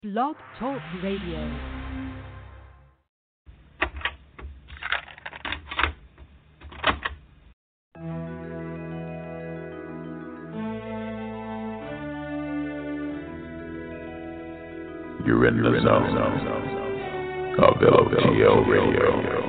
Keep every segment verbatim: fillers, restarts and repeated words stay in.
Blog Talk Radio. You're in the zone of L O T L Radio.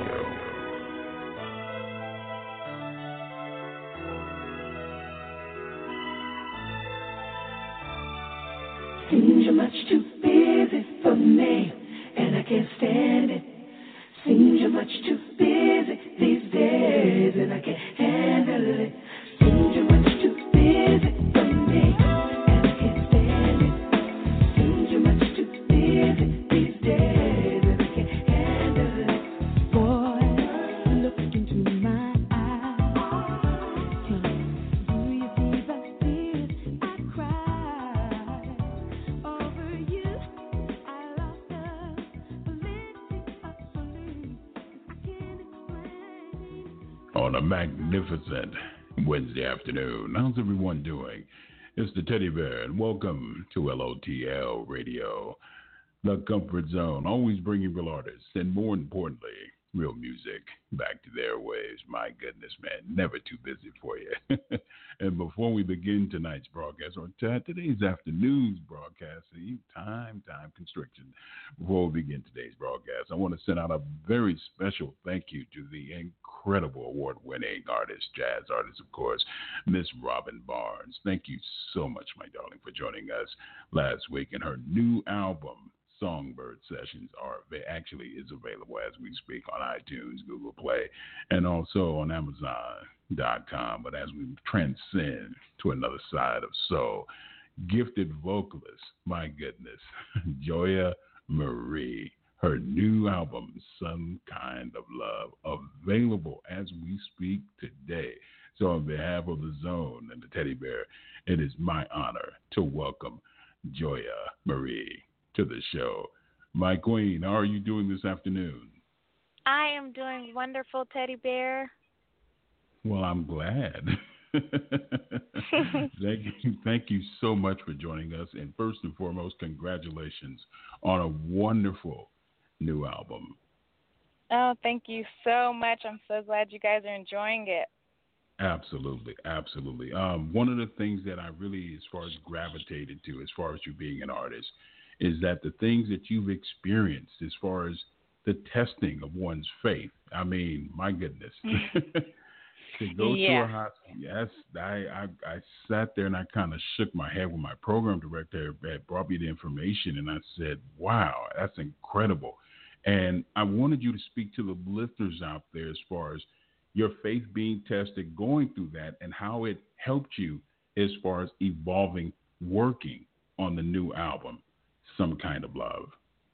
Seems you're much too busy for me, and I can't stand it. Seems you're much too busy these days, and I can't handle it. Seems you're much too busy for me, and I can't stand it. Seems you're much too busy these days, and I can't handle it. Boy, look into my eyes. Tell me, do you see the tears I cry over you? I lost the validity of belief. I can't explain. On a magnificent Wednesday afternoon, how's everyone doing? It's the Teddy Bear, and welcome to L O T L Radio, the comfort zone, always bringing real artists, and more importantly, real music back to their ways. My goodness, man, never too busy for you. And before we begin tonight's broadcast, or t- today's afternoon's broadcast, see, time, time constriction. Before we begin today's broadcast, I want to send out a very special thank you to the incredible award-winning artist, jazz artist, of course, Miss Robin Barnes. Thank you so much, my darling, for joining us last week in her new album, Songbird Sessions, are actually is available as we speak on iTunes, Google Play, and also on Amazon dot com. But as we transcend to another side of soul, gifted vocalist, my goodness, Joya Marie, her new album, Some Kind of Love, available as we speak today. So on behalf of the Zone and the Teddy Bear, it is my honor to welcome Joya Marie to the show. My queen, how are you doing this afternoon? I am doing wonderful, Teddy Bear. Well, I'm glad. thank you, thank you so much for joining us. And first and foremost, congratulations on a wonderful new album. Oh, thank you so much. I'm so glad you guys are enjoying it. Absolutely, absolutely. Um, one of the things that I really, as far as gravitated to, as far as you being an artist, is that the things that you've experienced as far as the testing of one's faith. I mean, my goodness. to go yeah. to a hospital, yes, I, I I sat there and I kind of shook my head when my program director had brought me the information, and I said, wow, that's incredible. And I wanted you to speak to the listeners out there as far as your faith being tested, going through that, and how it helped you as far as evolving, working on the new album, Some Kind of Love.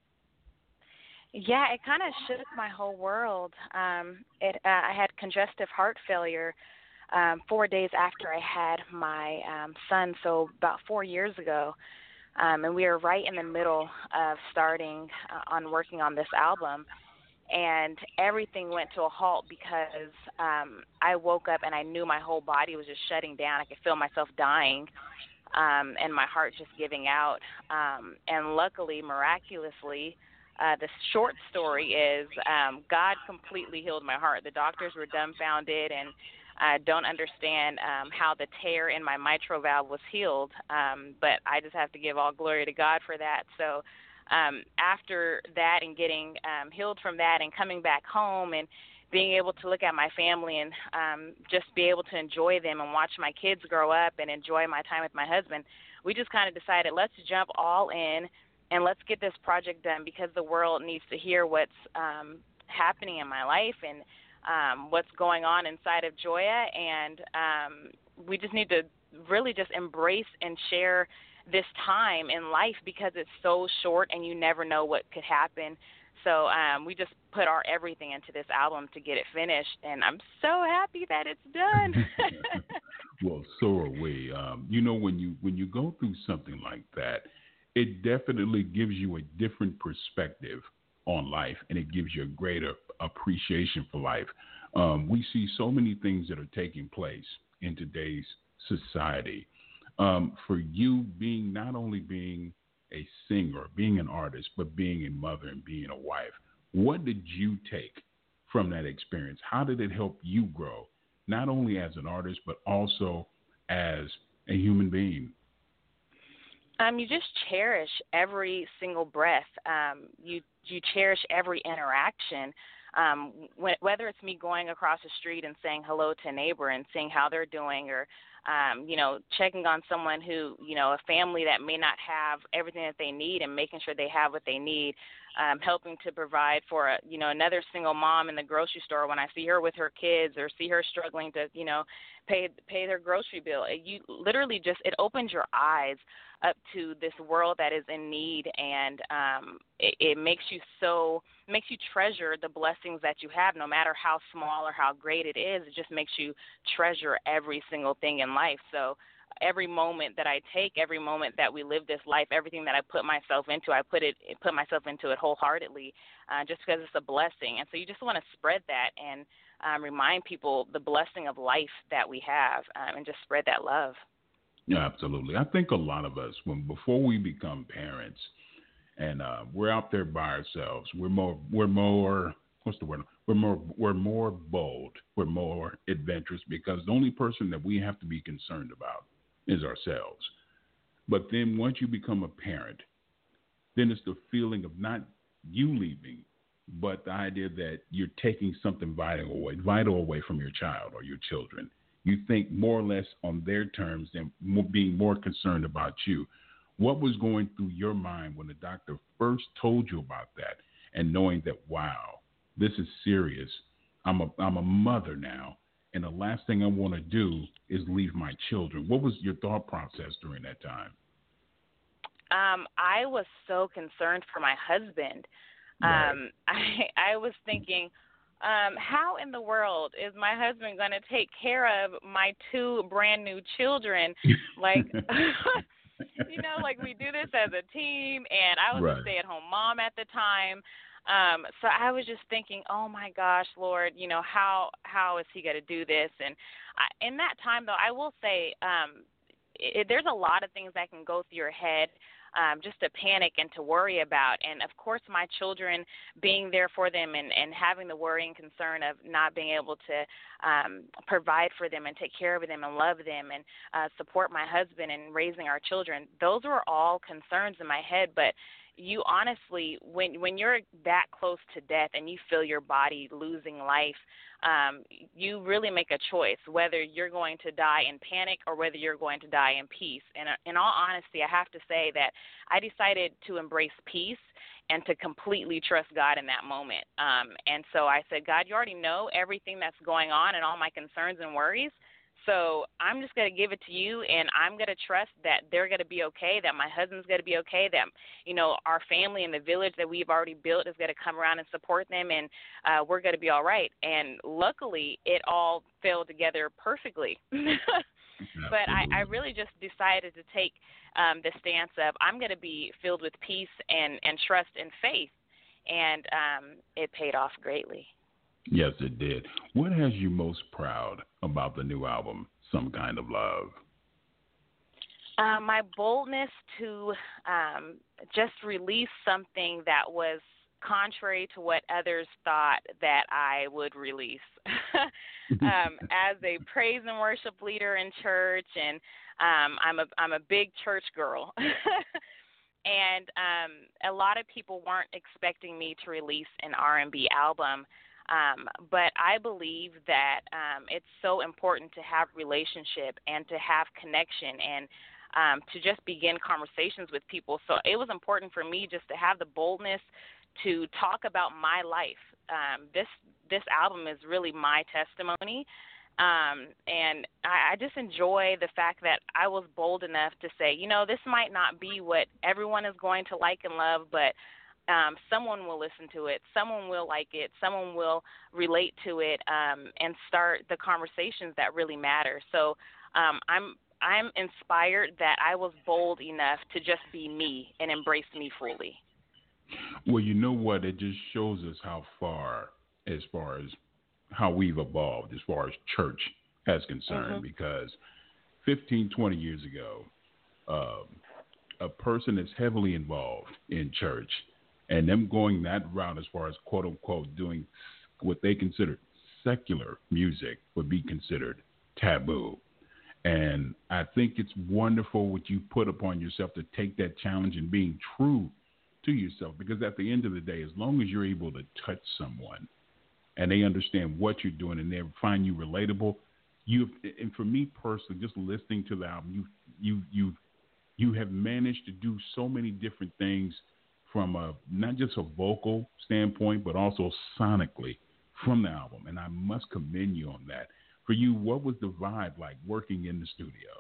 Yeah, it kind of shook my whole world. Um, it, uh, I had congestive heart failure um, four days after I had my um, son, so about four years ago. Um, and we were right in the middle of starting uh, on working on this album. And everything went to a halt because um, I woke up and I knew my whole body was just shutting down. I could feel myself dying. Um, and my heart just giving out. Um, and luckily, miraculously, uh, the short story is um, God completely healed my heart. The doctors were dumbfounded and uh, don't understand um, how the tear in my mitral valve was healed. Um, but I just have to give all glory to God for that. So um, after that and getting um, healed from that and coming back home and being able to look at my family and um, just be able to enjoy them and watch my kids grow up and enjoy my time with my husband, we just kind of decided, let's jump all in and let's get this project done because the world needs to hear what's um, happening in my life and um, what's going on inside of Joya. And um, we just need to really just embrace and share this time in life because it's so short and you never know what could happen. So um, we just put our everything into this album to get it finished, and I'm so happy that it's done. Well, so are we. Um, you know, when you when you go through something like that, it definitely gives you a different perspective on life, and it gives you a greater appreciation for life. Um, we see so many things that are taking place in today's society. Um, for you being not only being a singer, being an artist, but being a mother and being a wife. What did you take from that experience? How did it help you grow, not only as an artist, but also as a human being? Um, you just cherish every single breath. Um, you you cherish every interaction. Um, wh- whether it's me going across the street and saying hello to a neighbor and seeing how they're doing, or um, you know, checking on someone who, you know, a family that may not have everything that they need and making sure they have what they need. Um, helping to provide for a, you know, another single mom in the grocery store when I see her with her kids or see her struggling to, you know, pay pay their grocery bill. You literally just, it opens your eyes up to this world that is in need, and um, it, it makes you so makes you treasure the blessings that you have, no matter how small or how great it is. It just makes you treasure every single thing in life. So every moment that I take, every moment that we live this life, everything that I put myself into, I put it put myself into it wholeheartedly, uh, just because it's a blessing. And so you just want to spread that and um, remind people the blessing of life that we have, um, and just spread that love. Yeah, absolutely. I think a lot of us, when before we become parents, and uh, we're out there by ourselves, we're more, we're more, what's the word? We're more, we're more bold. We're more adventurous, because the only person that we have to be concerned about is ourselves. But then once you become a parent, then it's the feeling of not you leaving, but the idea that you're taking something vital away, vital away from your child or your children. You think more or less on their terms than being more concerned about you. What was going through your mind when the doctor first told you about that, and knowing that, wow, this is serious. I'm a I'm a mother now, and the last thing I want to do is leave my children. What was your thought process during that time? Um, I was so concerned for my husband. Right. Um, I I was thinking, um, how in the world is my husband going to take care of my two brand new children? Like, you know, like we do this as a team, and I was Right. a stay-at-home mom at the time. Um, so I was just thinking, oh my gosh, Lord, you know, how how is he going to do this? And I, in that time, though, I will say, um, it, there's a lot of things that can go through your head. Um, just to panic and to worry about. And, of course, my children, being there for them and, and having the worry and concern of not being able to um, provide for them and take care of them and love them and uh, support my husband in raising our children, those were all concerns in my head. But you honestly, when when you're that close to death and you feel your body losing life, um, you really make a choice whether you're going to die in panic or whether you're going to die in peace. And uh, in all honesty, I have to say that I decided to embrace peace and to completely trust God in that moment. Um, and so I said, God, you already know everything that's going on and all my concerns and worries. So I'm just going to give it to you, and I'm going to trust that they're going to be okay, that my husband's going to be okay, that, you know, our family and the village that we've already built is going to come around and support them, and uh, we're going to be all right. And luckily, it all fell together perfectly. But I, I really just decided to take um, the stance of I'm going to be filled with peace and, and trust and faith, and um, it paid off greatly. Yes, it did. What has you most proud about the new album, Some Kind of Love? Uh, my boldness to um, just release something that was contrary to what others thought that I would release. um, as a praise and worship leader in church, and um, I'm a I'm a big church girl. And um, a lot of people weren't expecting me to release an R and B album. Um, but I believe that um, it's so important to have relationship and to have connection and um, to just begin conversations with people. So it was important for me just to have the boldness to talk about my life. Um, this this album is really my testimony. Um, and I, I just enjoy the fact that I was bold enough to say, you know, this might not be what everyone is going to like and love, but Um, someone will listen to it, someone will like it, someone will relate to it, um, and start the conversations that really matter. So um, I'm I'm inspired that I was bold enough to just be me and embrace me fully. Well, you know what? It just shows us how far, as far as how we've evolved, as far as church is concerned, Mm-hmm. because fifteen, twenty years ago, um, a person that's heavily involved in church and them going that route as far as quote unquote doing what they consider secular music would be considered taboo. And I think it's wonderful what you put upon yourself to take that challenge and being true to yourself, because at the end of the day, as long as you're able to touch someone and they understand what you're doing and they find you relatable, you and for me personally, just listening to the album, you you you you have managed to do so many different things from a not just a vocal standpoint, but also sonically from the album, and I must commend you on that. For you, what was the vibe like working in the studio?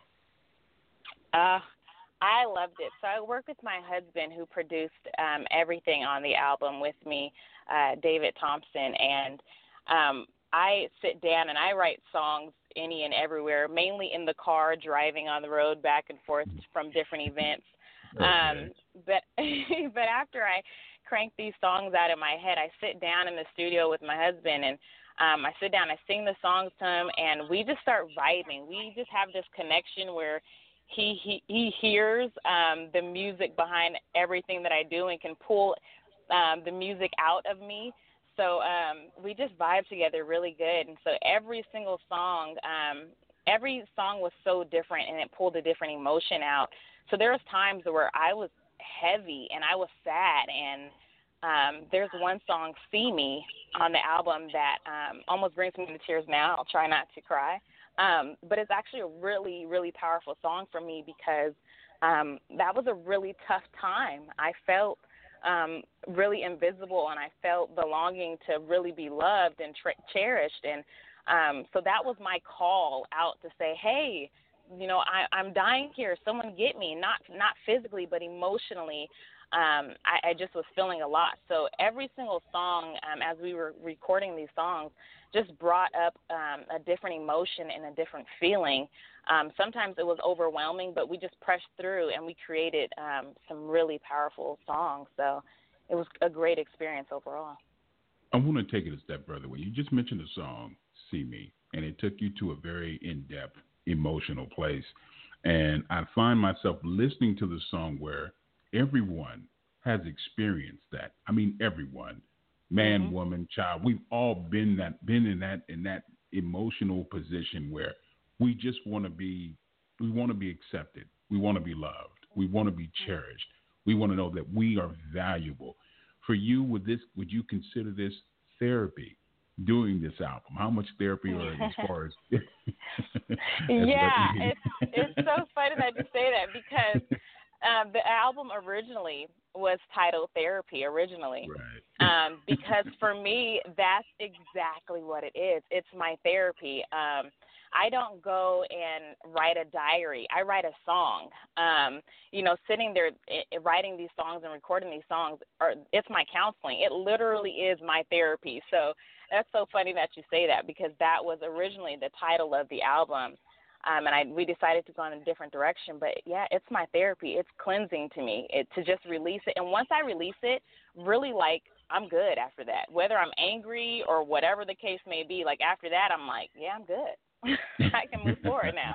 Uh, I loved it. So I worked with my husband who produced um, everything on the album with me, uh, David Thompson, and um, I sit down and I write songs any and everywhere, mainly in the car, driving on the road back and forth from different events. Okay. Um, but but after I crank these songs out in my head, I sit down in the studio with my husband and Um, I sit down, I sing the songs to him, and we just start vibing. We just have this connection where he he, he hears um, the music behind everything that I do and can pull um, the music out of me. So um, we just vibe together really good. And so every single song, um, every song was so different, and it pulled a different emotion out. So there was times where I was heavy and I was sad, and Um, there's one song, See Me, on the album that um, almost brings me to tears now. I'll try not to cry. Um, but it's actually a really, really powerful song for me because um, that was a really tough time. I felt um, really invisible, and I felt the longing to really be loved and tra- cherished. And um, so that was my call out to say, hey, you know, I, I'm dying here. Someone get me, not not physically, but emotionally. Um, I, I just was feeling a lot. So every single song, um, as we were recording these songs, just brought up um, a different emotion and a different feeling. Um, sometimes it was overwhelming, but we just pressed through and we created um, some really powerful songs. So it was a great experience overall. I want to take it a step further. When you just mentioned the song, See Me, and it took you to a very in-depth, emotional place. And I find myself listening to the song where everyone has experienced that. I mean, everyone, man, mm-hmm. woman, child. We've all been that, been in that, in that emotional position where we just want to be, we want to be accepted. We want to be loved. We want to be cherished. We want to know that we are valuable. For you, would this, would you consider this therapy? Doing this album, how much therapy are as far as? yeah, it's it's so funny that you say that because. Um, the album originally was titled Therapy originally, right. um, because for me, that's exactly what it is. It's my therapy. Um, I don't go and write a diary. I write a song. Um, you know, sitting there I- writing these songs and recording these songs, are, it's my counseling. It literally is my therapy. So that's so funny that you say that because that was originally the title of the album. Um, and I, we decided to go in a different direction. But, yeah, it's my therapy. It's cleansing to me it, to just release it. And once I release it, really, like, I'm good after that. Whether I'm angry or whatever the case may be, like, after that, I'm like, yeah, I'm good. I can move forward now.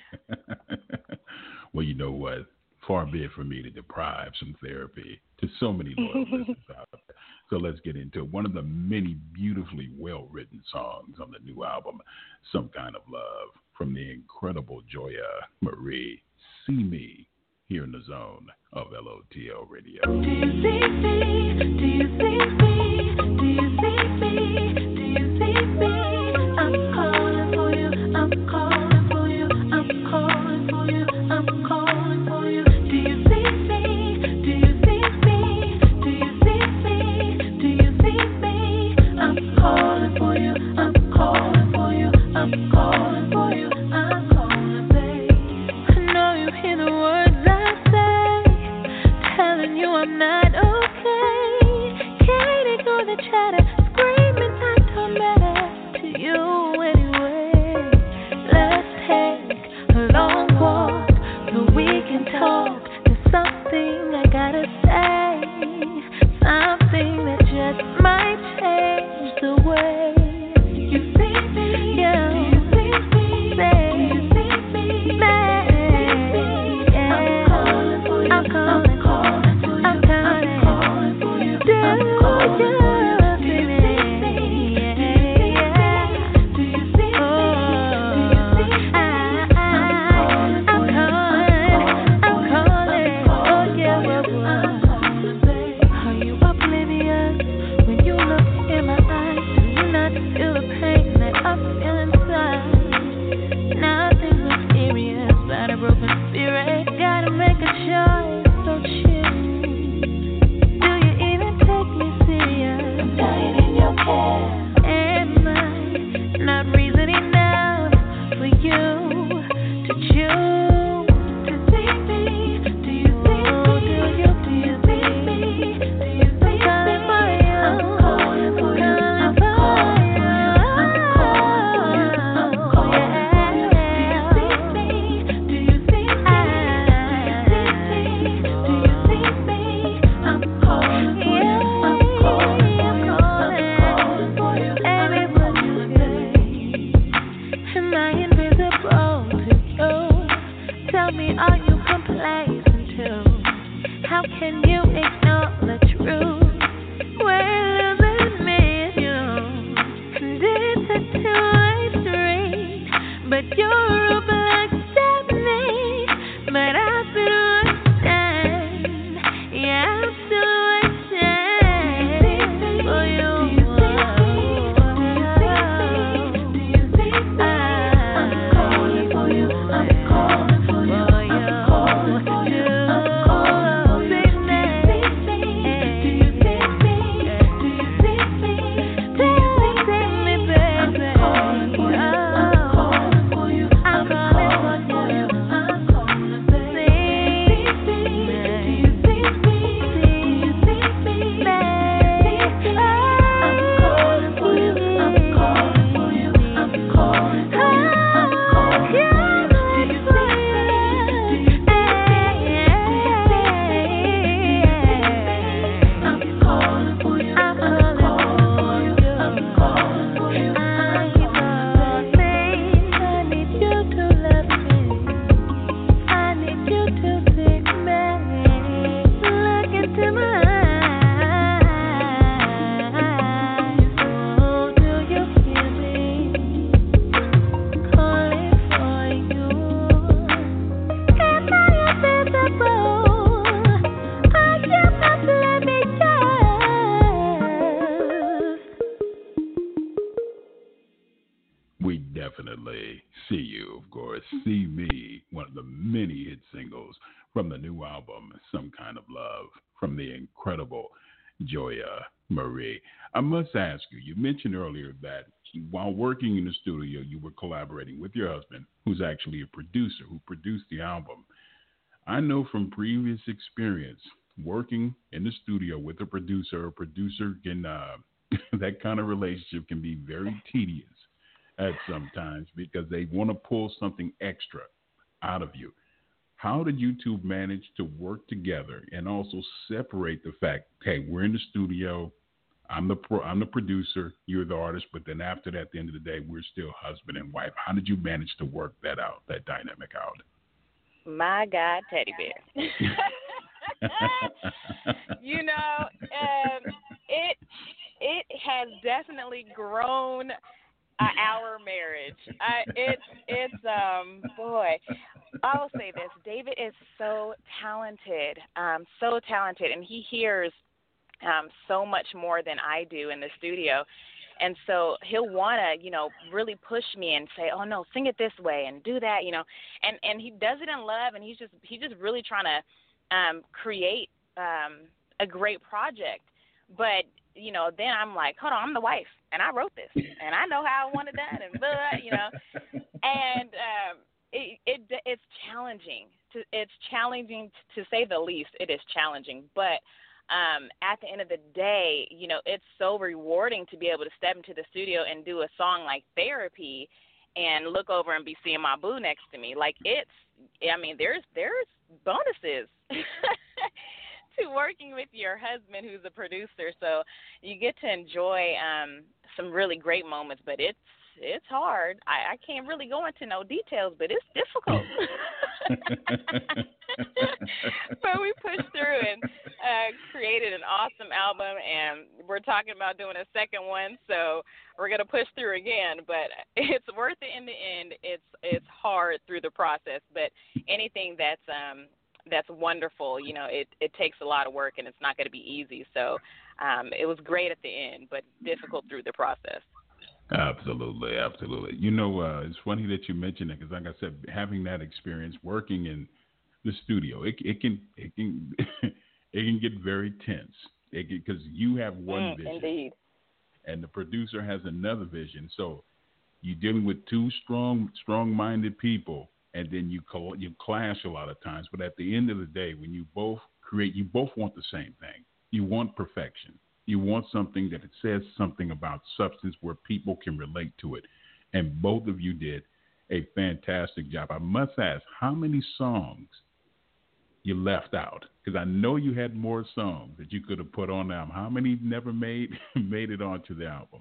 Well, you know what? Far be it for me to deprive some therapy to so many loyal listeners out there. So let's get into it. One of the many beautifully well-written songs on the new album, Some Kind of Love, from the incredible Joya Marie, See Me, here in the zone of L O T L Radio. Do you see me? Do you see me? Do you see me? Do you see me? I'm calling for you. I'm calling for you. I'm calling for you. I'm calling for you. Do you see me? Do you see me? Do you see me? Do you see me? I'm calling for you. I'm calling for you. I'm calling for you. I'm calling, babe. I know you hear the words I say, telling you I'm not okay. Can't ignore the chatter, screaming I don't matter to you anyway. Let's take a long walk so we can talk. There's something I gotta say, something that just might change the way you see me. Yeah. Do you see me? Say, do you see me? Say, yeah. I'm calling for you. I'm calling Definitely See You, of course. See Me, one of the many hit singles from the new album, Some Kind of Love, from the incredible Joya Marie. I must ask you, you mentioned earlier that while working in the studio, you were collaborating with your husband, who's actually a producer, who produced the album. I know from previous experience, working in the studio with a producer, a producer can, uh, that kind of relationship can be very tedious at sometimes because they want to pull something extra out of you. How did you two manage to work together and also separate the fact, hey, we're in the studio, I'm the pro, I'm the producer, you're the artist, but then after that, at the end of the day, we're still husband and wife. How did you manage to work that out, that dynamic out? My God, Teddy Bear. You know, um, it it has definitely grown uh, our marriage. I, it's it's um boy, I will say this: David is so talented, um, so talented, and he hears um, so much more than I do in the studio. And so he'll want to, you know, really push me and say, oh, no, sing it this way and do that, you know. And, and he does it in love, and he's just he's just really trying to um, create um, a great project. But, you know, then I'm like, hold on, I'm the wife, and I wrote this, and I know how I want it done, and blah, blah, you know. And um, it, it it's challenging. To, it's challenging, to say the least. It is challenging. But Um, at the end of the day, you know, it's so rewarding to be able to step into the studio and do a song like Therapy and look over and be seeing my boo next to me. Like, it's, I mean, there's there's bonuses to working with your husband who's a producer. So you get to enjoy um, some really great moments, but it's it's hard. I, I can't really go into no details, but it's difficult. but we pushed through and uh, created an awesome album, and we're talking about doing a second one, so we're going to push through again. But it's worth it in the end. It's it's hard through the process, but anything that's um, that's wonderful, you know, it, it takes a lot of work, and it's not going to be easy. So um, it was great at the end, but difficult through the process. Absolutely, absolutely. You know, uh, it's funny that you mentioned it because, like I said, having that experience working in the studio, it, it can it can it can get very tense. It because you have one mm, vision, indeed, and the producer has another vision. So you're dealing with two strong, strong-minded people, and then you cl- you clash a lot of times. But at the end of the day, when you both create, you both want the same thing. You want perfection. You want something that it says something about substance where people can relate to it. And both of you did a fantastic job. I must ask, how many songs you left out? Because I know you had more songs that you could have put on the album. How many never made made it onto the album?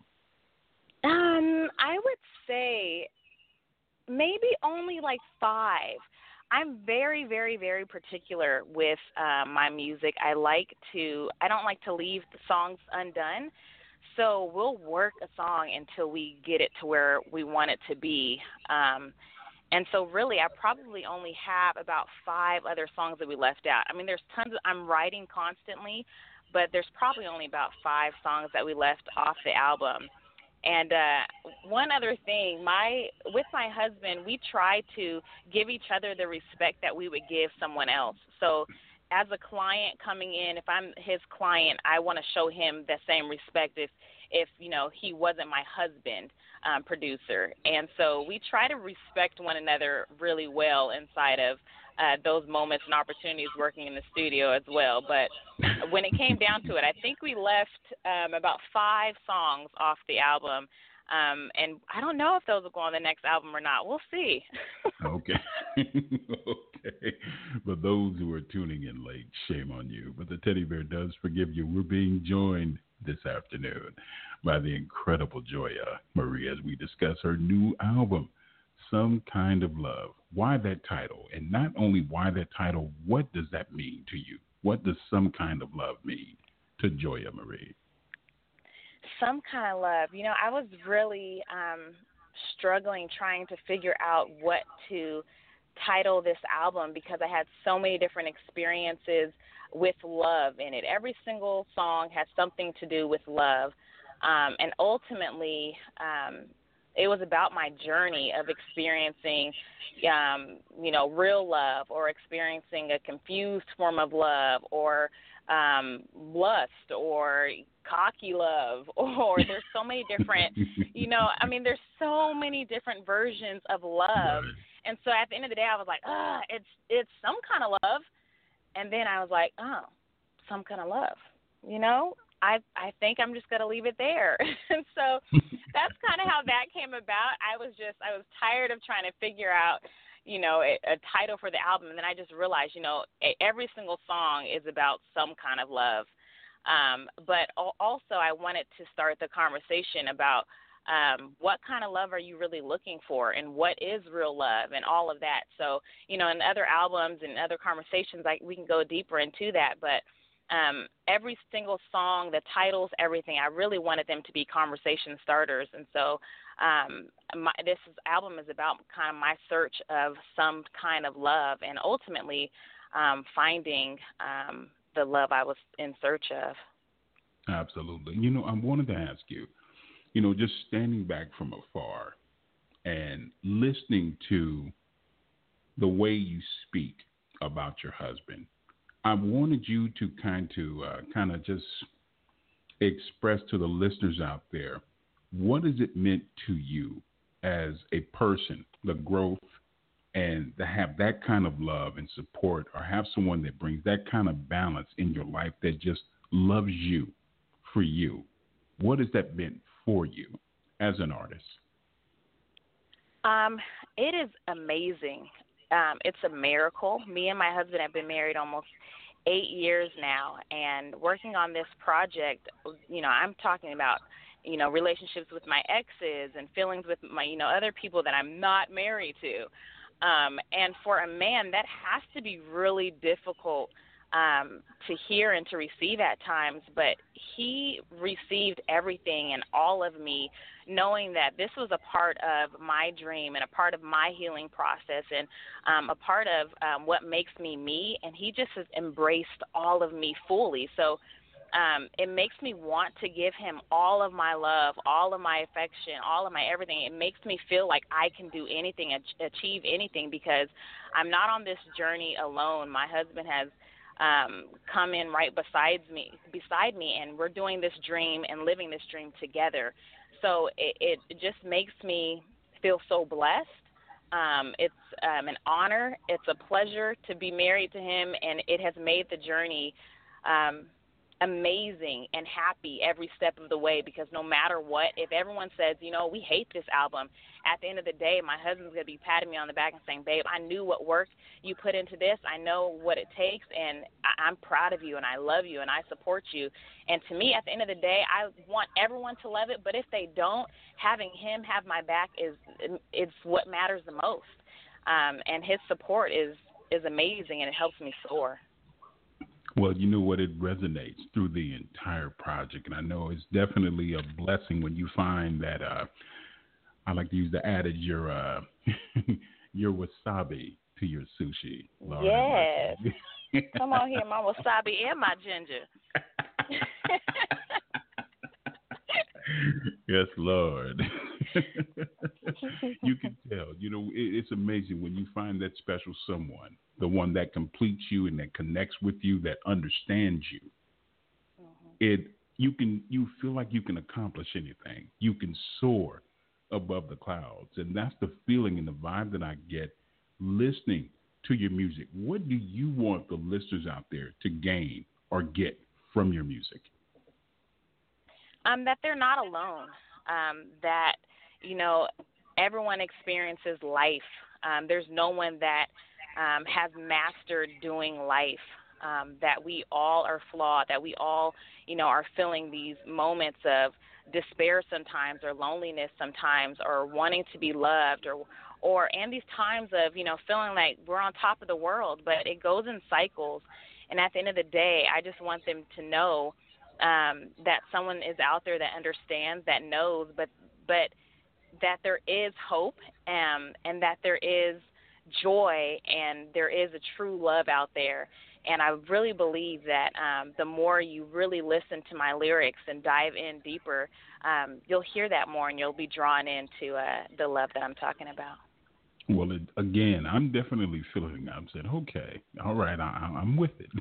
Um, I would say maybe only like five. I'm very, very, very particular with uh, my music. I like to, I don't like to leave the songs undone. So we'll work a song until we get it to where we want it to be. Um, and so really, I probably only have about five other songs that we left out. I mean, there's tons of, I'm writing constantly, but there's probably only about five songs that we left off the album. And uh, one other thing, my with my husband, we try to give each other the respect that we would give someone else. So as a client coming in, if I'm his client, I want to show him the same respect if, if you know, he wasn't my husband um, producer. And so we try to respect one another really well inside of uh, those moments and opportunities working in the studio as well. But when it came down to it, I think we left um, about five songs off the album. Um, and I don't know if those will go on the next album or not. We'll see. Okay. Okay. For those who are tuning in late, shame on you. But the teddy bear does forgive you. We're being joined this afternoon by the incredible Joya Marie as we discuss her new album, Some Kind of Love. Why that title? And not only why that title, what does that mean to you? What does Some Kind of Love mean to Joya Marie? Some Kind of Love. You know, I was really um, struggling trying to figure out what to title this album because I had so many different experiences with love in it. Every single song has something to do with love. Um, and ultimately, um, it was about my journey of experiencing, um, you know, real love or experiencing a confused form of love or um, lust or cocky love or there's so many different, you know, I mean, there's so many different versions of love. And so at the end of the day, I was like, ah, it's it's some kind of love. And then I was like, oh, some kind of love, you know? I I think I'm just going to leave it there. And so that's kind of how that came about. I was just, I was tired of trying to figure out, you know, a, a title for the album. And then I just realized, you know, every single song is about some kind of love. Um, but also I wanted to start the conversation about um, what kind of love are you really looking for and what is real love and all of that. So, you know, in other albums and other conversations, like we can go deeper into that. But Um, every single song, the titles, everything, I really wanted them to be conversation starters. And so um, my, this is, album is about kind of my search of some kind of love and ultimately um, finding um, the love I was in search of. Absolutely. You know, I wanted to ask you, you know, just standing back from afar and listening to the way you speak about your husband, I wanted you to kind to uh, kind of just express to the listeners out there, what has it meant to you as a person, the growth, and to have that kind of love and support, or have someone that brings that kind of balance in your life that just loves you for you. What has that meant for you as an artist? Um, it is amazing. Um, it's a miracle. Me and my husband have been married almost eight years now, and working on this project, you know, I'm talking about, you know, relationships with my exes and feelings with my, you know, other people that I'm not married to. Um, and for a man, that has to be really difficult um, to hear and to receive at times. But he received everything and all of me, knowing that this was a part of my dream and a part of my healing process and um, a part of um, what makes me me. And he just has embraced all of me fully. So um, it makes me want to give him all of my love, all of my affection, all of my everything. It makes me feel like I can do anything, achieve anything, because I'm not on this journey alone. My husband has um, come in right beside me, beside me, and we're doing this dream and living this dream together. So it, it just makes me feel so blessed. Um, it's um, an honor. It's a pleasure to be married to him, and it has made the journey um, amazing and happy every step of the way, because no matter what, if everyone says, you know, we hate this album, at the end of the day, my husband's going to be patting me on the back and saying, babe, I knew what work you put into this. I know what it takes, and I- I'm proud of you, and I love you, and I support you. And to me, at the end of the day, I want everyone to love it, but if they don't, having him have my back is it's what matters the most. Um, and his support is, is amazing, and it helps me soar. Well, you know what? It resonates through the entire project, and I know it's definitely a blessing when you find that. Uh, I like to use the adage: your uh, your wasabi to your sushi. Lord yes, come on here, my wasabi and my ginger. Yes, Lord. You can tell. You know, it, it's amazing when you find that special someone, the one that completes you and that connects with you, that understands you. Mm-hmm. It you can you feel like you can accomplish anything. You can soar above the clouds, and that's the feeling and the vibe that I get listening to your music. What do you want the listeners out there to gain or get from your music? Um, that they're not alone. Um, that you know, everyone experiences life. Um, there's no one that um, has mastered doing life. Um, that we all are flawed. That we all, you know, are feeling these moments of despair sometimes, or loneliness sometimes, or wanting to be loved, or or and these times of, you know, feeling like we're on top of the world. But it goes in cycles. And at the end of the day, I just want them to know um, that someone is out there that understands, that knows, but but that there is hope, um, and that there is joy, and there is a true love out there. And I really believe that um, the more you really listen to my lyrics and dive in deeper, um, you'll hear that more, and you'll be drawn into uh, the love that I'm talking about. Well, it, again, I'm definitely feeling. I'm saying, okay, all right, I, I'm with it.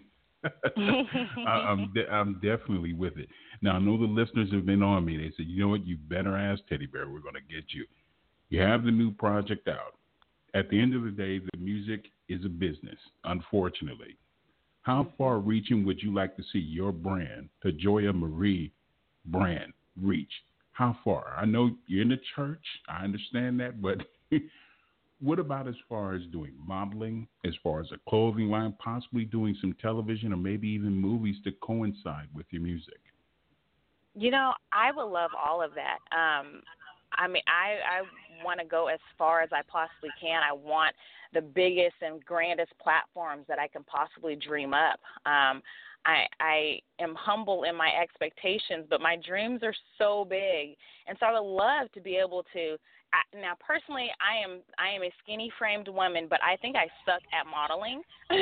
I, I'm de- I'm definitely with it. Now, I know the listeners have been on me. They said, you know what, you better ask Teddy Bear. We're going to get you. You have the new project out. At the end of the day, the music is a business, unfortunately. How far-reaching would you like to see your brand, the Joya Marie brand, reach? How far? I know you're in the church. I understand that, but what about as far as doing modeling, as far as a clothing line, possibly doing some television or maybe even movies to coincide with your music? You know, I would love all of that. Um, I mean, I, I want to go as far as I possibly can. I want the biggest and grandest platforms that I can possibly dream up. Um, I, I am humble in my expectations, but my dreams are so big. And so I would love to be able to I, now, personally, I am I am a skinny-framed woman, but I think I suck at modeling.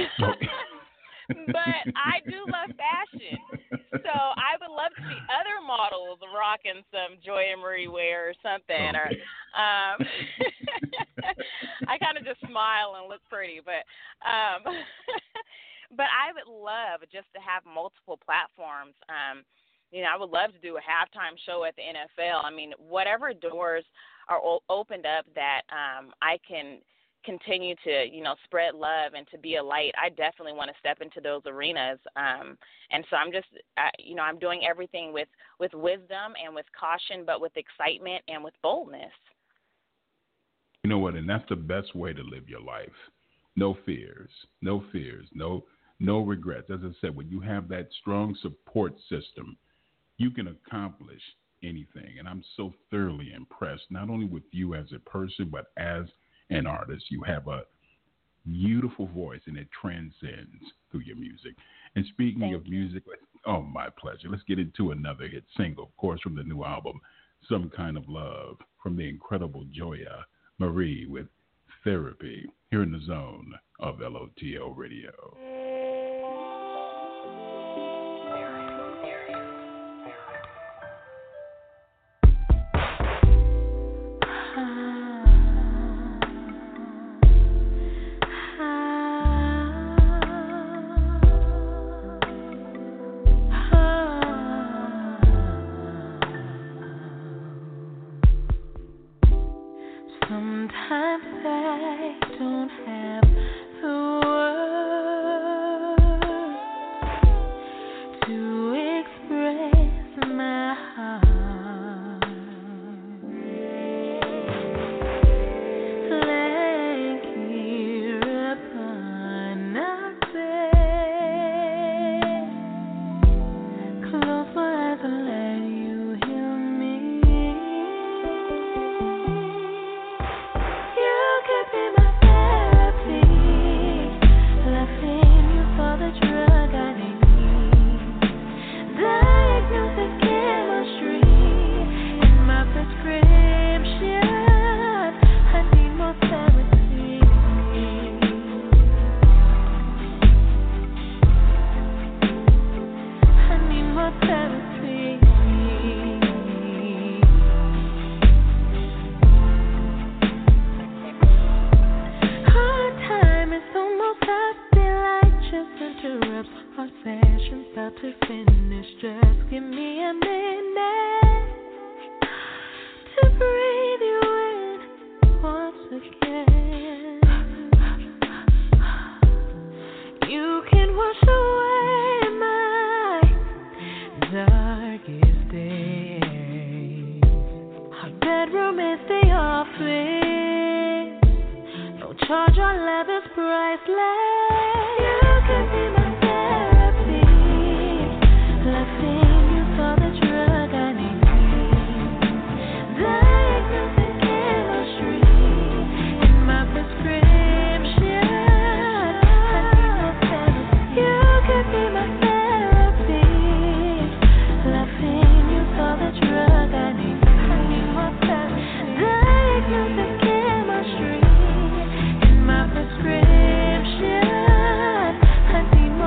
But I do love fashion. So I would love to see other models rocking some Joya Marie wear or something. Okay. Or um, I kind of just smile and look pretty. But um, but I would love just to have multiple platforms. Um, you know, I would love to do a halftime show at the N F L. I mean, whatever doors are o- opened up that um, I can continue to, you know, spread love and to be a light, I definitely want to step into those arenas. Um, and so I'm just, I, you know, I'm doing everything with, with wisdom and with caution, but with excitement and with boldness. You know what? And that's the best way to live your life. No fears, no fears, no, no regrets. As I said, when you have that strong support system, you can accomplish anything. And I'm so thoroughly impressed, not only with you as a person, but as an artist. You have a beautiful voice, and it transcends through your music. And speaking Thank of music, oh, my pleasure. Let's get into another hit single, of course, from the new album, Some Kind of Love, from the incredible Joya Marie with Therapy, here in the zone of L O T L Radio. Sometimes I don't have the words to express my heart. Like here upon our bed, close my eyes and let you hear me. You could be my therapy, laughing you for the drug I need, diagnosing chemistry in my prescription. I need more therapy. I need more therapy. Hard time is almost up. Daylight just interrupts our session. Start to finish. Just give me a minute to breathe you in once again. You can wash away my darkest days. Our bedroom is the office. No charge, our love is priceless. You can be my therapy, laughing you for the drug I need, diagnosing chemistry in my prescription. I need more therapy. You can be my therapy, laughing you for the drug I need. I need more therapy. Diagnosing chemistry in my prescription. I need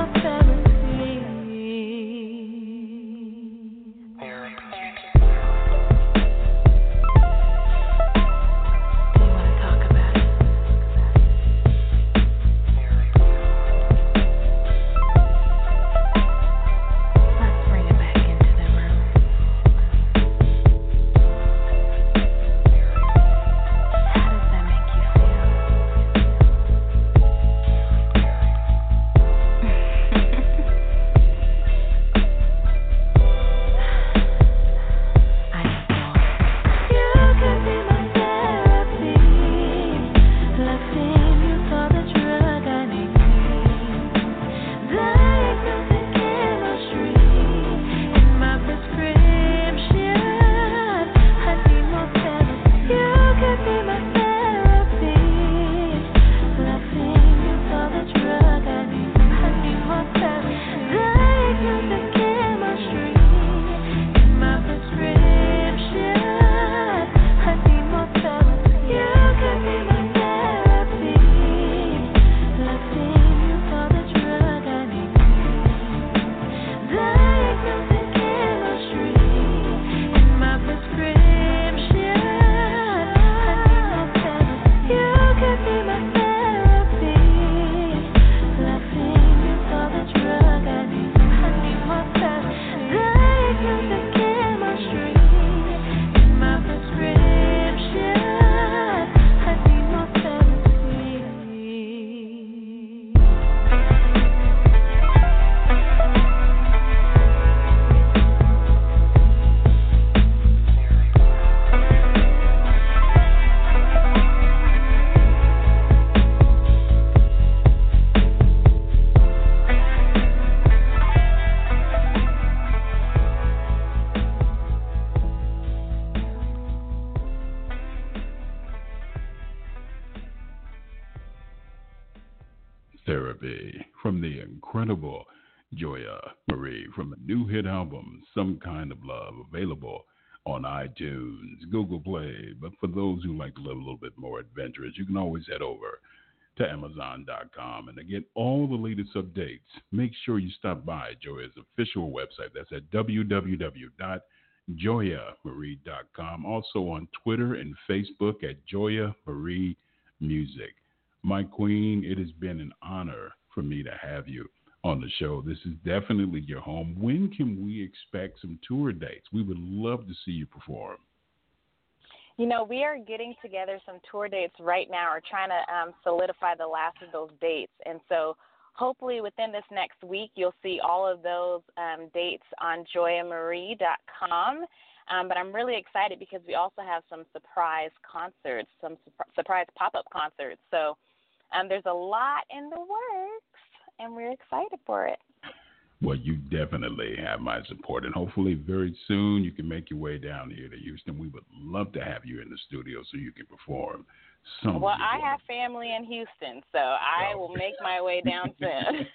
Therapy from the incredible Joya Marie from the new hit album, Some Kind of Love, available on iTunes, Google Play. But for those who like to live a little bit more adventurous, you can always head over to Amazon dot com. And to get all the latest updates, make sure you stop by Joya's official website. That's at w w w dot joya marie dot com. Also on Twitter and Facebook at Joya Marie Music. My queen, it has been an honor for me to have you on the show. This is definitely your home. When can we expect some tour dates? We would love to see you perform. You know, we are getting together some tour dates right now. We're trying to um, solidify the last of those dates. And so hopefully within this next week, you'll see all of those um, dates on joya marie dot com. Um, but I'm really excited because we also have some surprise concerts, some su- surprise pop-up concerts. So um, there's a lot in the works, and we're excited for it. Well, you definitely have my support, and hopefully very soon you can make your way down here to Houston. We would love to have you in the studio so you can perform. Some well, I have family in Houston, so I oh. will make my way down soon.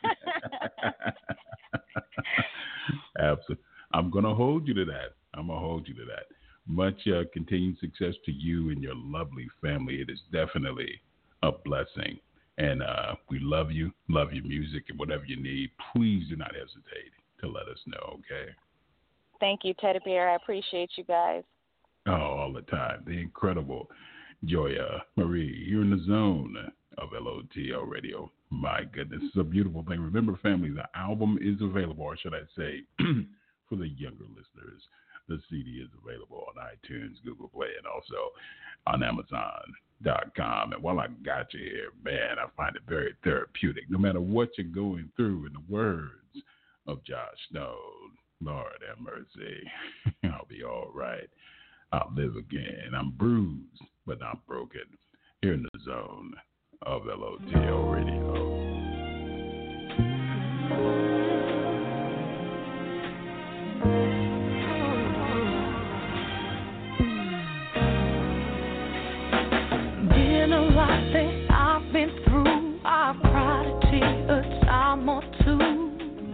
Absolutely. I'm going to hold you to that. I'm going to hold you to that. Much uh, continued success to you and your lovely family. It is definitely a blessing. And uh, we love you, love your music, and whatever you need, please do not hesitate to let us know, okay? Thank you, Teddy Bear. I appreciate you guys. Oh, all the time. The incredible Joya Marie. You're in the zone of L O T L Radio. My goodness, it's a beautiful thing. Remember, family, the album is available, or should I say, for the younger listeners, the C D is available on iTunes, Google Play, and also on Amazon dot com. And while I got you here, man, I find it very therapeutic. No matter what you're going through, in the words of Josh Snow, Lord have mercy, I'll be all right. I'll live again. I'm bruised, but not broken. Here in the zone of L O T L Radio. I've been through, I've cried a tear a time or two,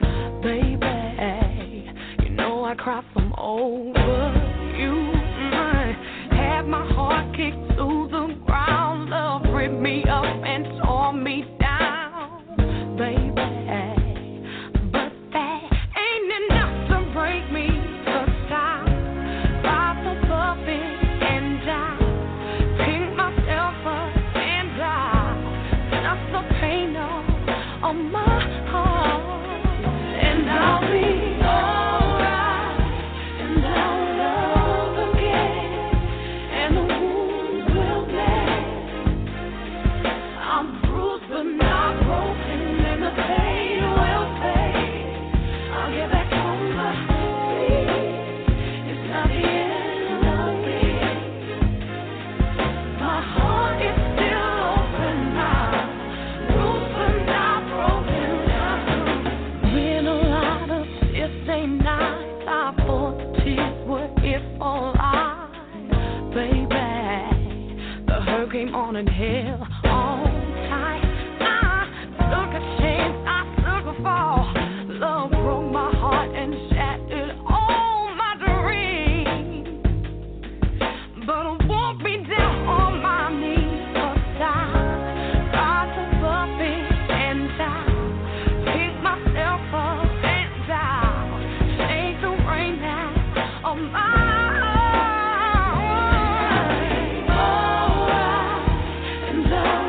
baby. You know I cry from over you. I had my heart kicked to the ground, love ripped me up and tore me down, baby. But that ain't enough to break me, so stop, rise above it and die. On my heart, and I'll be alright, and I'll love again, and the wounds will mend. I'm bruised but not broken, and the pain will fade. I'll get back on my feet. It's not the end of me. My heart is still open now. Came on and held on tight. I took a chance, I took a fall. Love broke my heart and shattered all my dreams. But I won't be down on my knees, 'cause I rise above it and die. Pick myself up and die. Take the rain out of my love.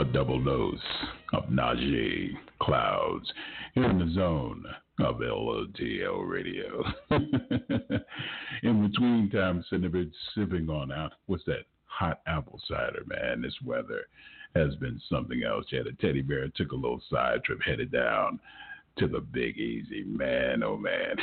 a double dose of Najee Clouds here in the zone of L O T L Radio. In between time, sitting there sipping on out, what's that? Hot apple cider, man. This weather has been something else. Yeah, the teddy bear took a little side trip, headed down to the Big Easy, man, oh man.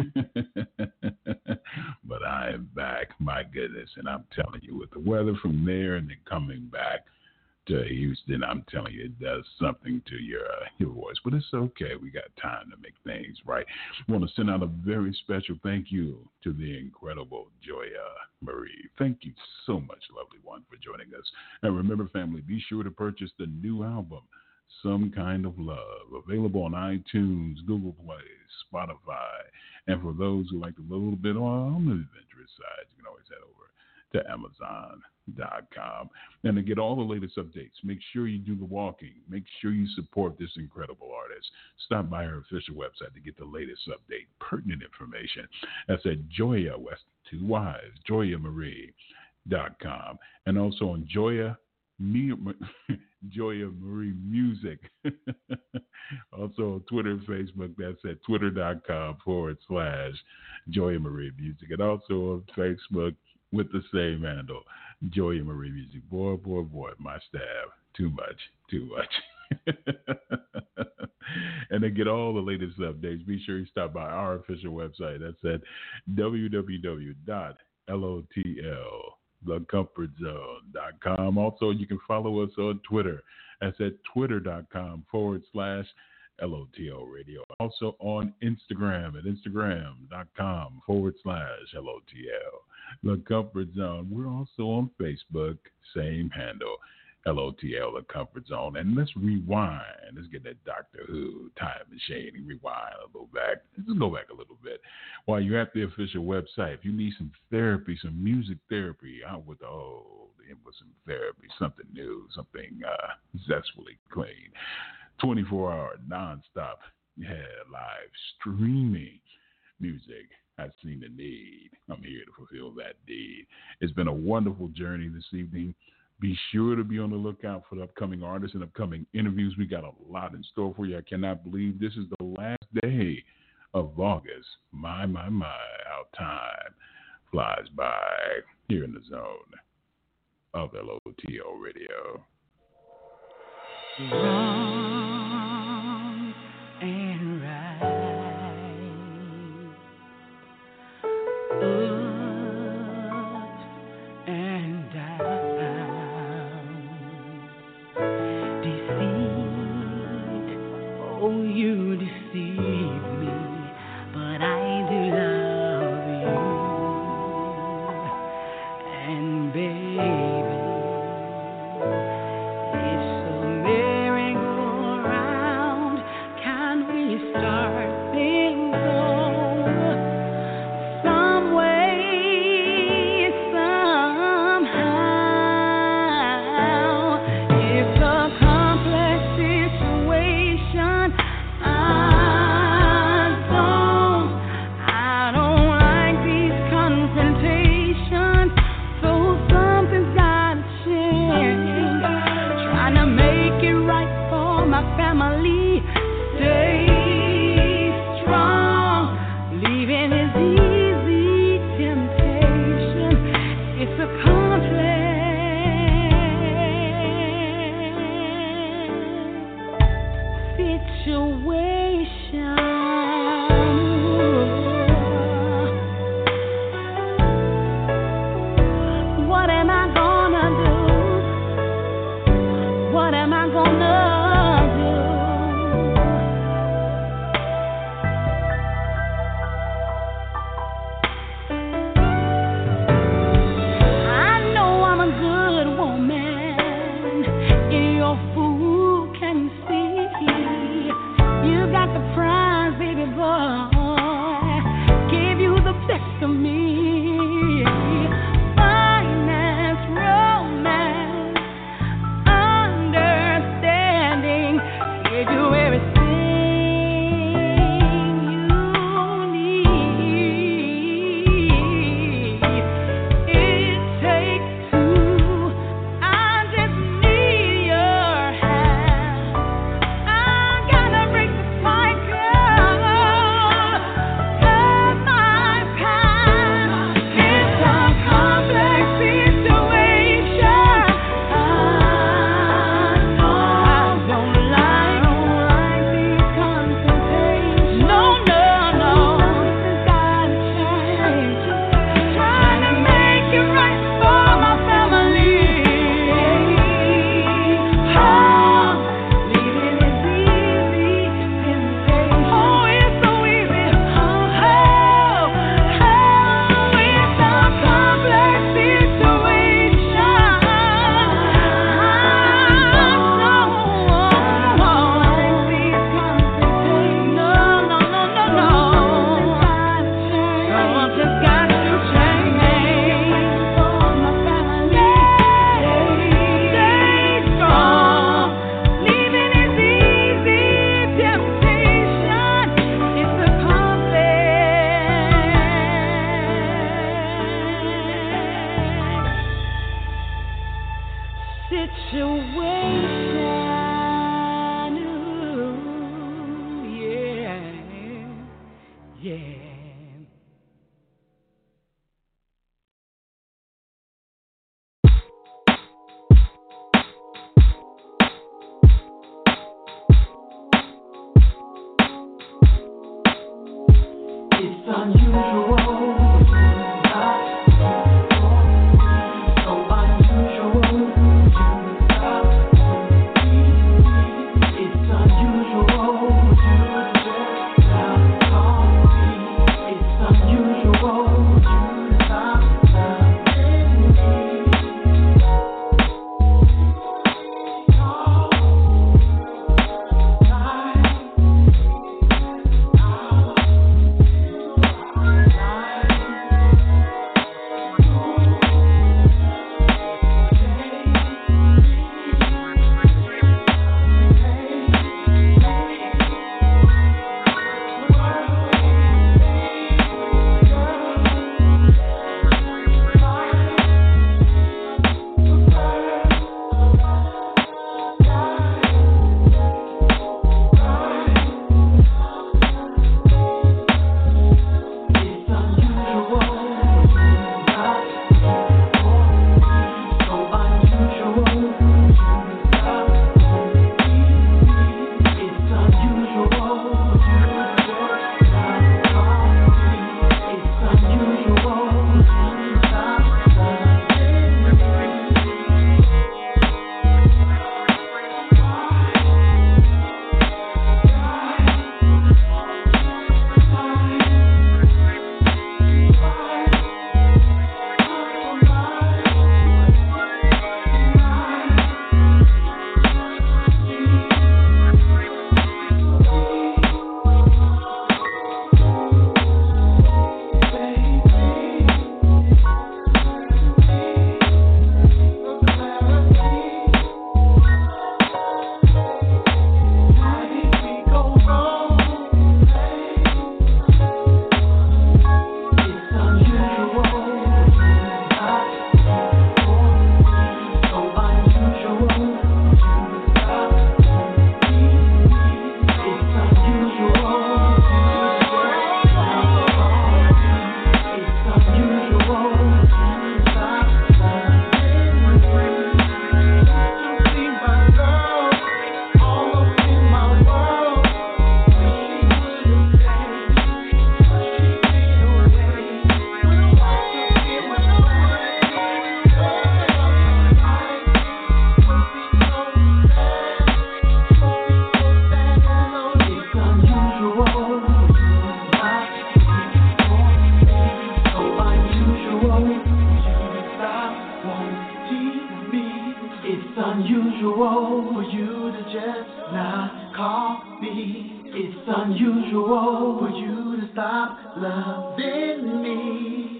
But I am back, my goodness, and I'm telling you, with the weather from there and then coming back to Houston, I'm telling you, it does something to your uh, your voice. But it's okay. We got time to make things right. I want to send out a very special thank you to the incredible Joya Marie. Thank you so much, lovely one, for joining us. And remember, family, be sure to purchase the new album, Some Kind of Love, available on iTunes, Google Play, Spotify. And for those who like a little bit on the adventurous side, you can always head over to Amazon dot com. And to get all the latest updates, make sure you do the walking. Make sure you support this incredible artist. Stop by her official website to get the latest update, pertinent information. That's at Joya, West, two Y's, Joya Marie dot com. And also on Joya Me, Joya Marie Music. Also on Twitter and Facebook, that's at twitter.com forward slash Joya Marie Music. And also on Facebook with the same handle, Joya Marie Music. Boy, boy, boy, my staff, too much, too much. And to get all the latest updates, be sure you stop by our official website. That's at w w w dot lotl the comfort zone dot com. Also, you can follow us on Twitter. That's at twitter.com forward slash LOTL Radio. Also on Instagram at instagram.com forward slash LOTL. The Comfort Zone. We're also on Facebook, same handle, L O T L, The Comfort Zone. And let's rewind. Let's get that Doctor Who time machine and rewind a little back. Let's go back a little bit. While you're at the official website, if you need some therapy, some music therapy, out with the old, in with some therapy, something new, something uh, zestfully clean, twenty-four hour, nonstop, yeah, live streaming music. I've seen the need. I'm here to fulfill that deed. It's been a wonderful journey this evening. Be sure to be on the lookout for the upcoming artists and upcoming interviews. We got a lot in store for you. I cannot believe this is the last day of August. My, my, my, how time flies by here in the zone of L O T O Radio. Wrong and right. Miracle situation. Ooh, yeah, yeah. It's unusual. unusual for you to just not call me. It's unusual for you to stop loving me.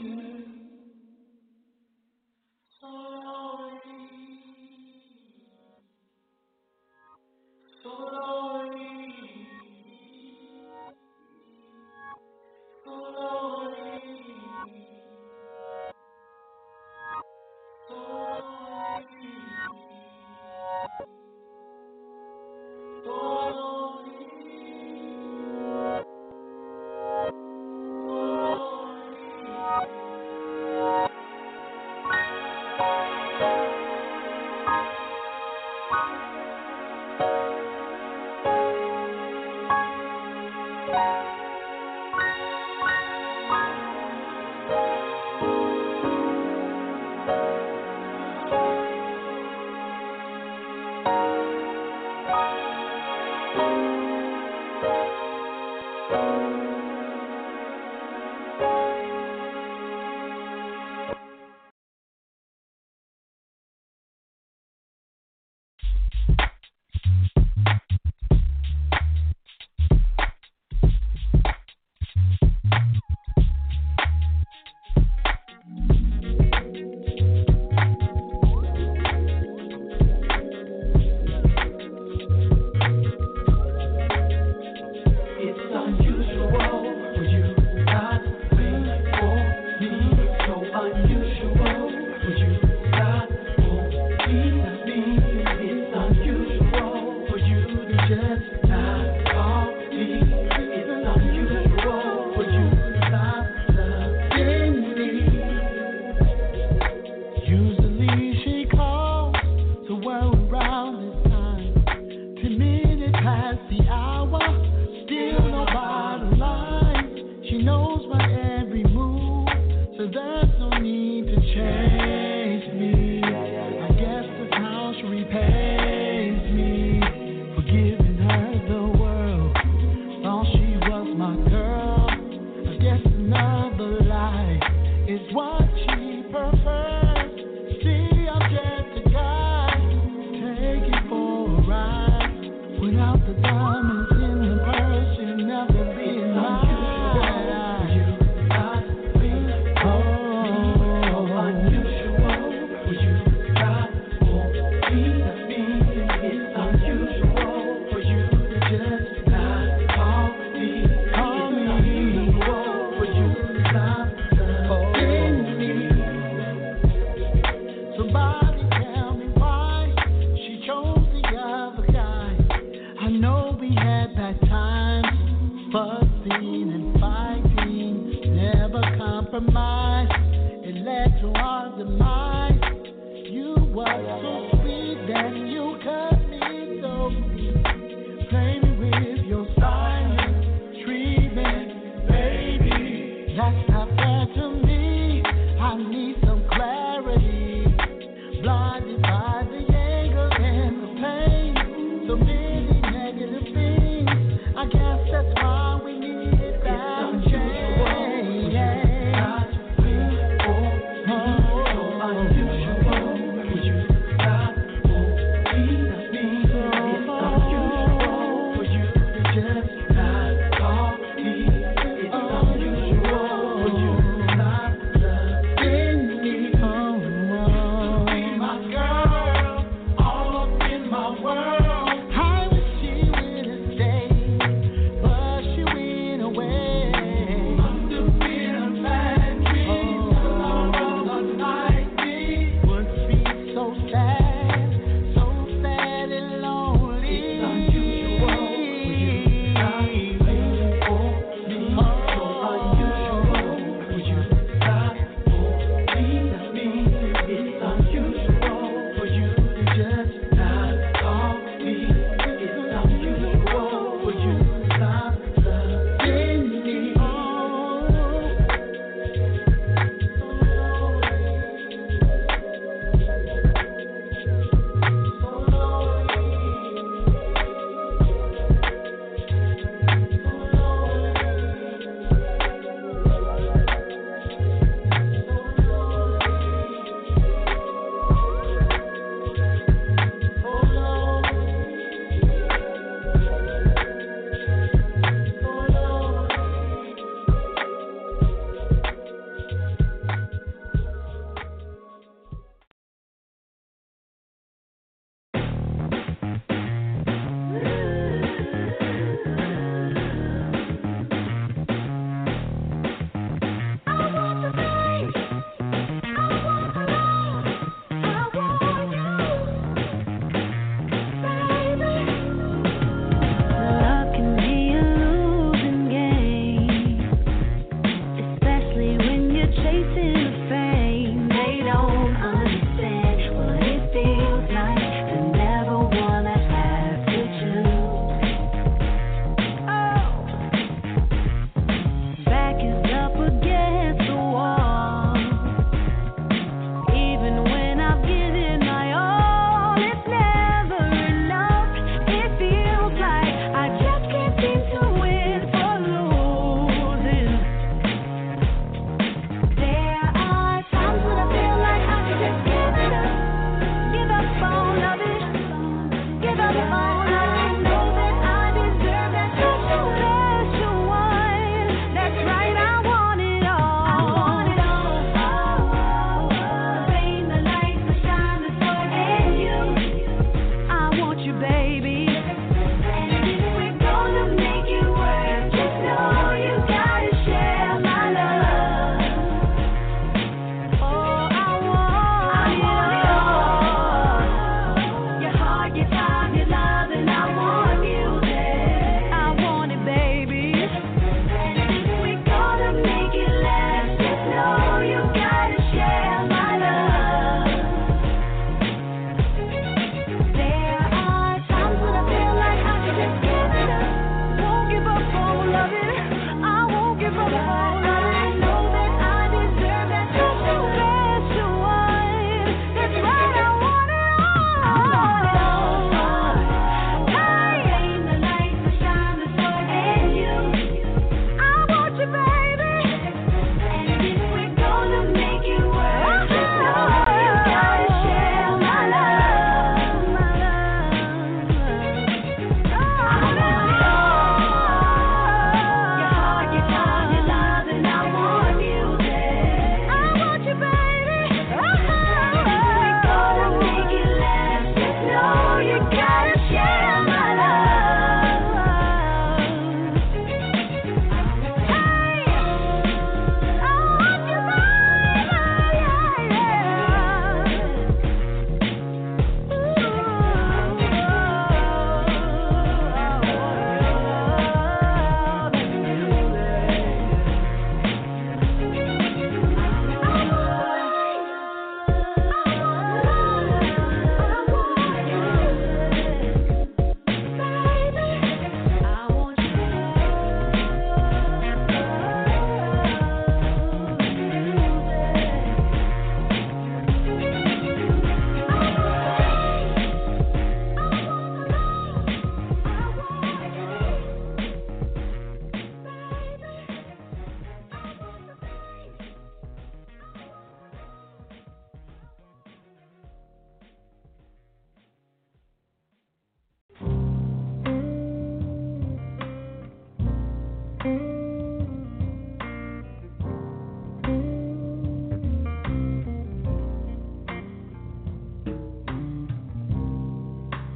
Somebody tell me why she chose the other guy. I know we had bad times, fussing and fighting, never compromised. It led to our demise. You were so sweet that you cut me so deep. Play me with your silent treatment, baby. That's not fair to me. I need some clarity. Blinded by the anger and the pain. So many negative things. I guess that's why we need that change. Yeah. Girl,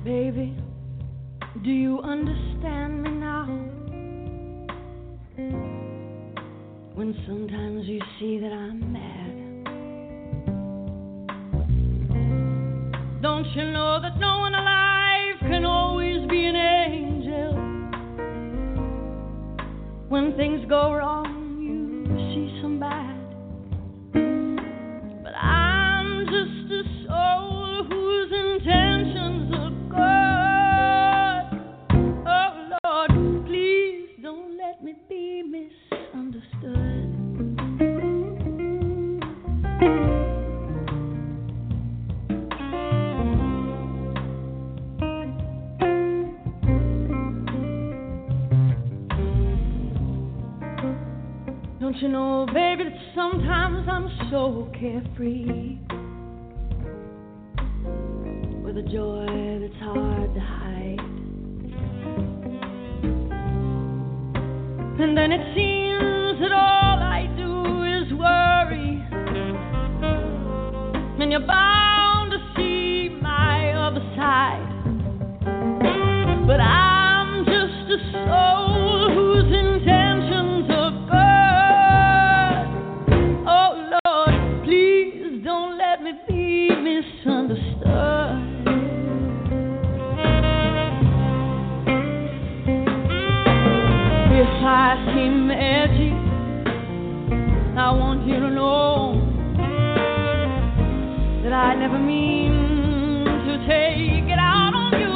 Baby, do you understand me now? When sometimes you see that I'm mad, don't you know that no one alive can always be an angel? When things go wrong, you see some bad, but I'm just a soul whose intentions are good. Oh Lord, please don't let me be misunderstood. Don't you know, baby, that sometimes I'm so carefree, with a joy that's hard to hide. And then it seems that all I do is worry, and you're bound to see my other side. But I'm just a soul whose intentions are good. Oh Lord, please don't let me be misunderstood. If I seem edgy, I want you to know that I never mean to take it out on you.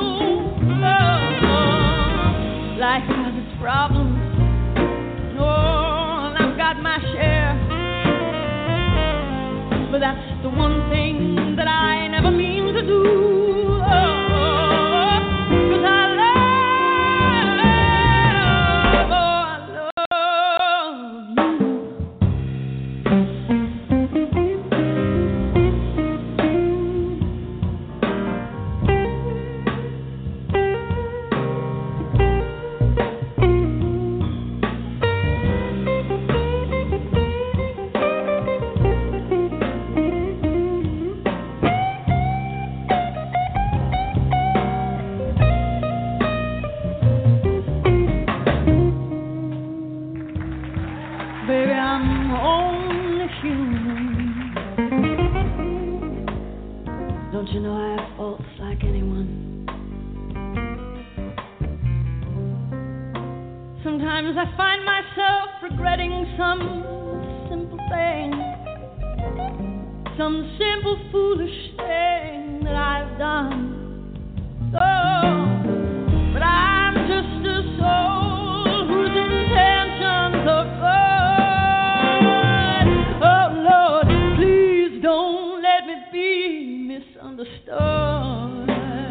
Oh, life has its problems, oh, and I've got my share, but that's the one thing that I never mean to do. Oh, 'cause I love, oh, I love you. Baby, I'm only human. Don't you know I have faults like anyone? Sometimes I find myself regretting some simple thing, some simple foolish thing that I've done. Oh, but I'm just a soul whose intentions are good. Oh Lord, please don't let me be misunderstood.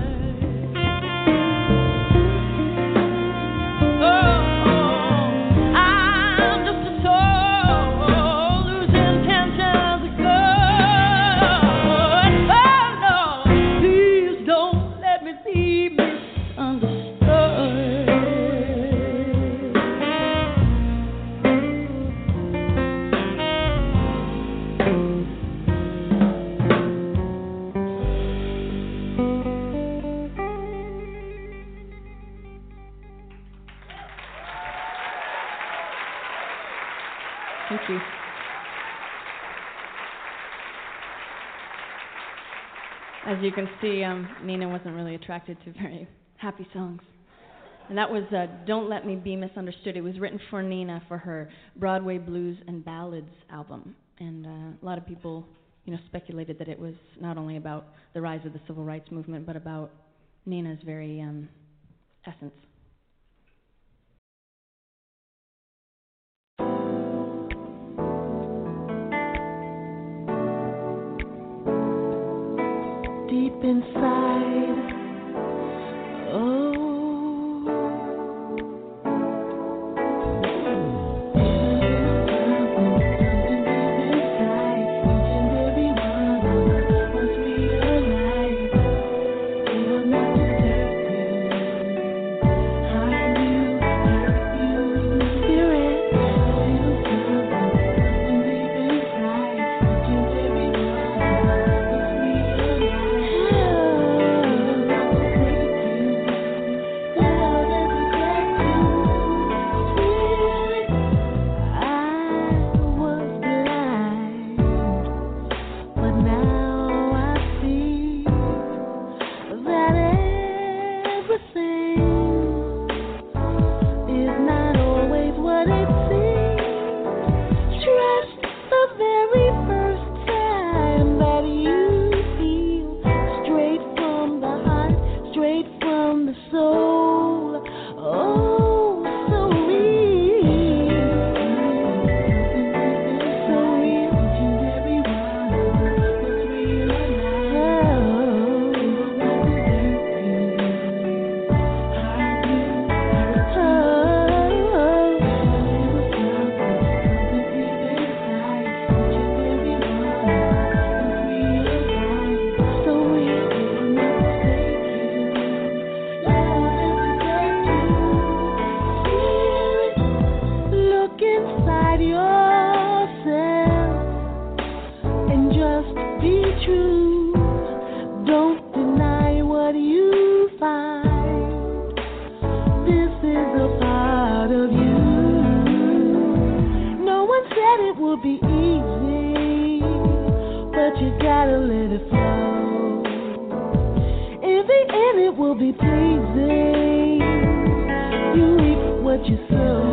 Oh, I'm just a soul whose intentions are good. Oh Lord, please don't let me be misunderstood. Thank you. As you can see, um, Nina wasn't really attracted to very happy songs. And that was uh, Don't Let Me Be Misunderstood. It was written for Nina for her Broadway Blues and Ballads album. And uh, a lot of people, you know, speculated that it was not only about the rise of the civil rights movement, but about Nina's very um, essence. Deep inside, oh, Don't deny what you find. This is a part of you. No one said it would be easy, but you gotta let it flow. In the end it will be pleasing. You reap what you sow.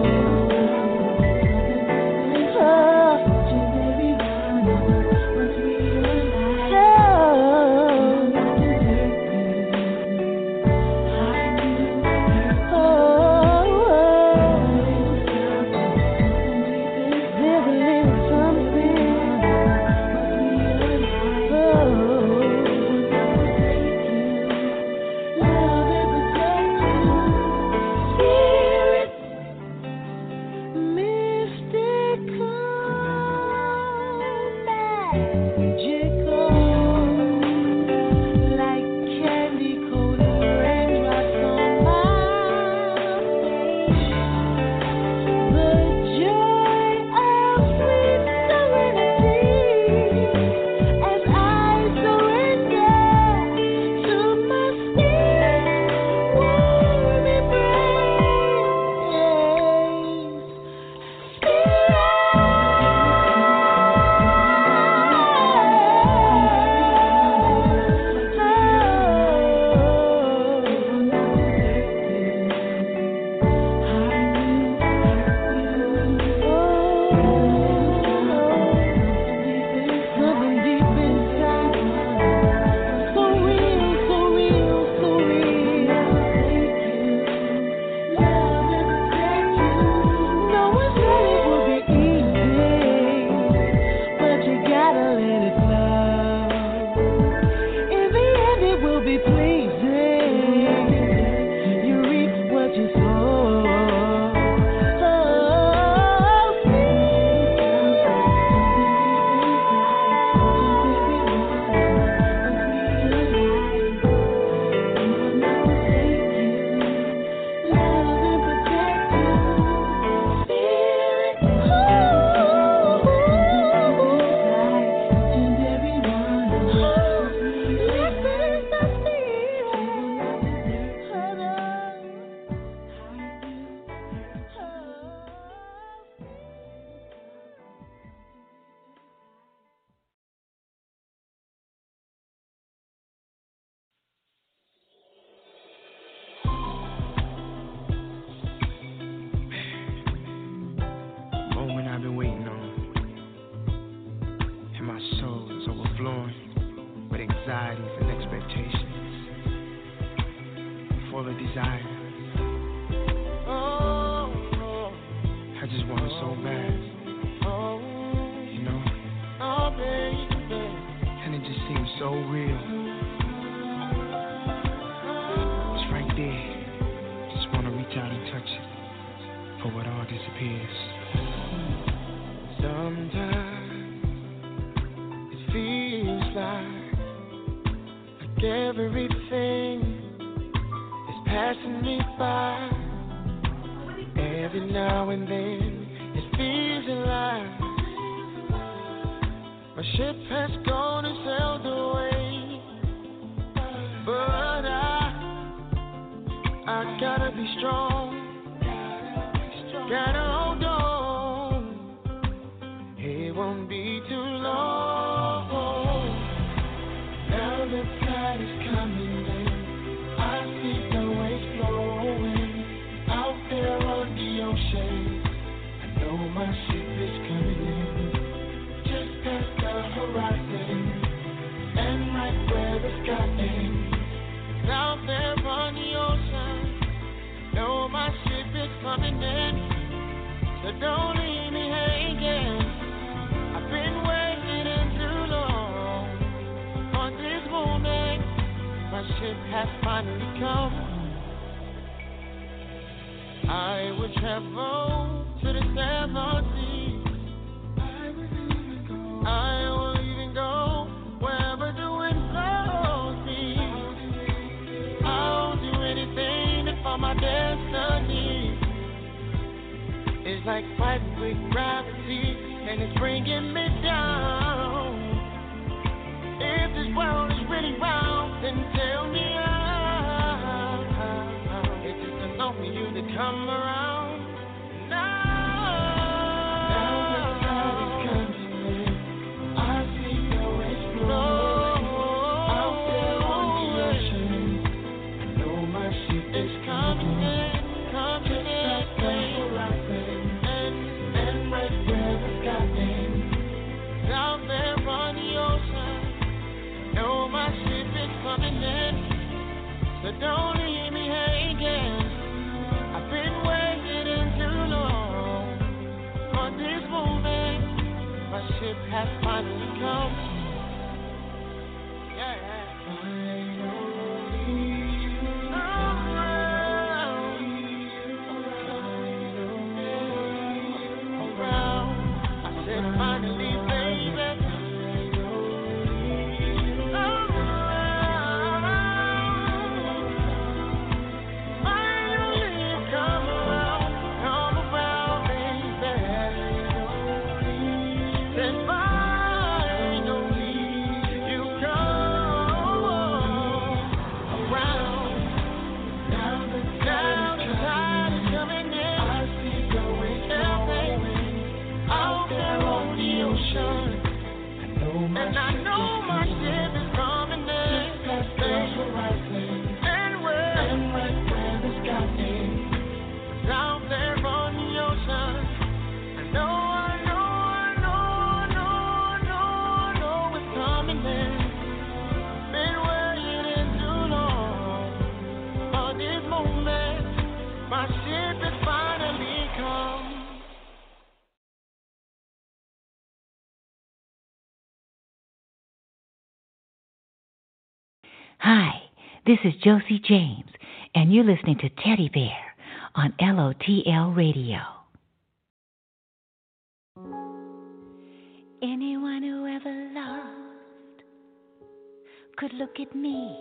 Bringing me down. If this world is really round, come around now. Now the tide is coming in. I see the waves flowing out there on the ocean. I know my ship is coming in, coming in, just past the horizon, and right where the sky ends. out there on the ocean. Know my ship is coming in, so don't leave me hanging. I've been waiting too long for this moment. My ship has finally come. Yeah. Around. I said finally, baby. And I know my ship is coming in, Just past the horizon, and we're and right where the sky ends. out there on the ocean. I know, I know, I know, I know, I know, I know it's coming in. Been waiting too long for this moment. My ship has finally come. Hi, this is Josie James, and you're listening to Teddy Bear on L O T L Radio. Anyone who ever loved could look at me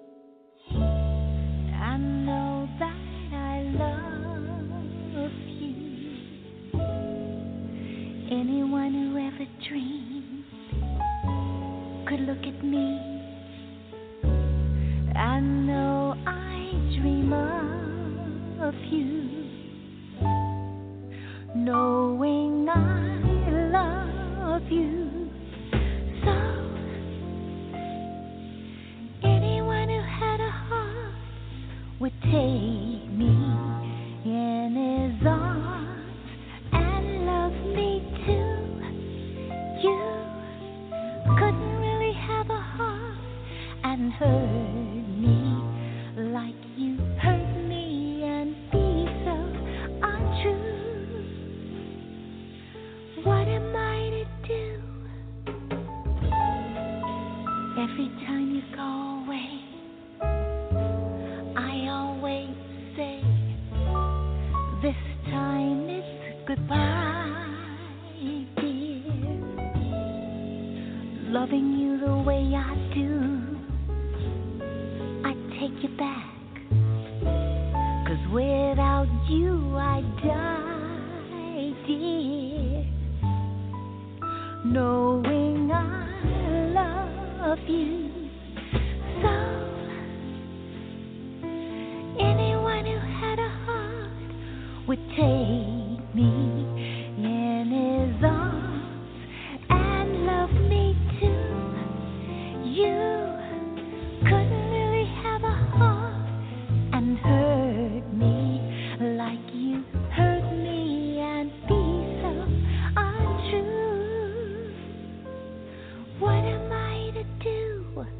and know that I love you. Anyone who ever dreamed could look at me I know I dream of you, knowing I love you. So, anyone who had a heart would take me in his arms and love me too. You couldn't really have a heart and hurt like you hurt me and be so untrue. What am I to do? Every time you go away, I always say, this time it's goodbye, dear. Loving you the way I do, take you back, 'cause without you I die, dear, knowing I love you. So, anyone who had a heart would take me in his arms and love me too. You couldn't and hurt me like you hurt me and be so untrue. What am I to do?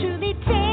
truly take.